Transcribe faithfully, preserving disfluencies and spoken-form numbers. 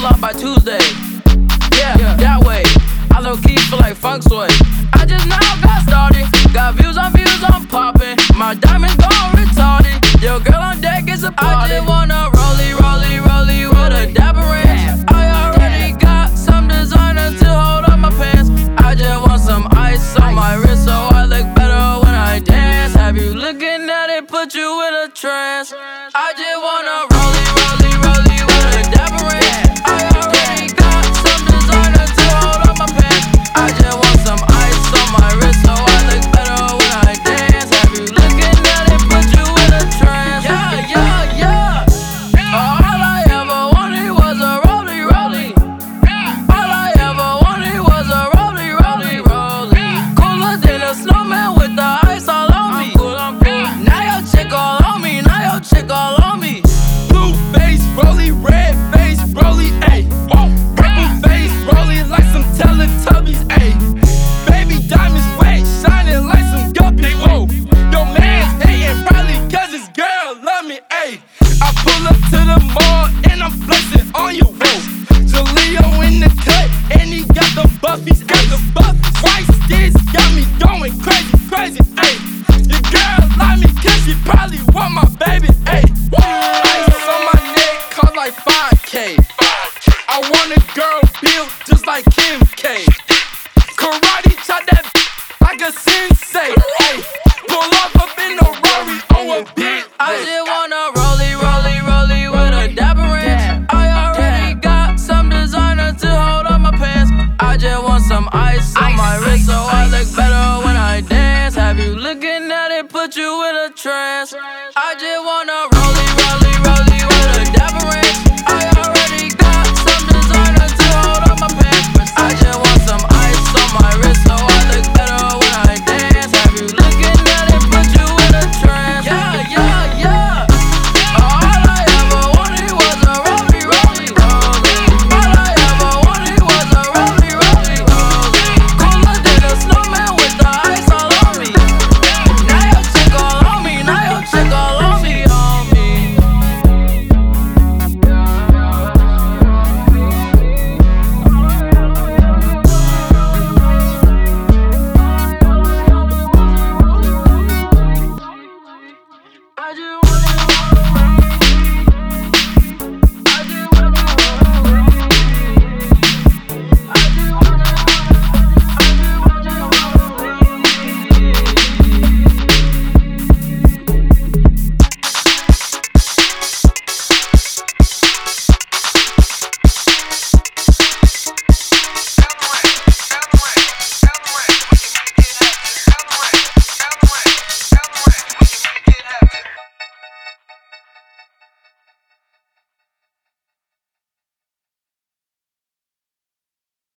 up by Tuesday. Yeah, yeah, that way. I low key feel like funk sway. I just now got started. Got views on views, I'm popping. My diamonds gone retarded. Yo, girl on deck is a party. I just wanna rollie, rollie, rollie with a dapper ranch. I already got some designer to hold up my pants. I just want some ice on my wrist so I look better when I dance. Have you looking at it, put you in a trance? I just wanna rollie, rollie, rollie with a dapper ranch. I already got some designer to hold up my pants. I just want some ice on my wrist so I look better when I dance. Have you looking at it, put you in a trance? Yeah, yeah, yeah. All I ever wanted was a rollie, rollie. All I ever wanted was a rollie, rollie, rollie. Cooler than a snowman with the ice all on me. Now your chick all on me, now your chick all on me. Blue face, rollie, red face, rollie, ayy. Purple face, rollie like some Teletubbies, ayy. Baby diamonds wet, shining like some guppies, whoa. Your man's hating probably cause his girl love me, ayy. I pull up to the mall and I'm flexing on you, whoa. Jaleo in the cut and he got the buffies, got the buffies. White skins got me going crazy, crazy, ayy. Your girl like me cause she probably want my baby, ayy. Ice on my neck cost like five K. I want a girl built just like Kim K. Karate chop that like a sensei, ayy. Pull up up in a Rari on a big, I just wanna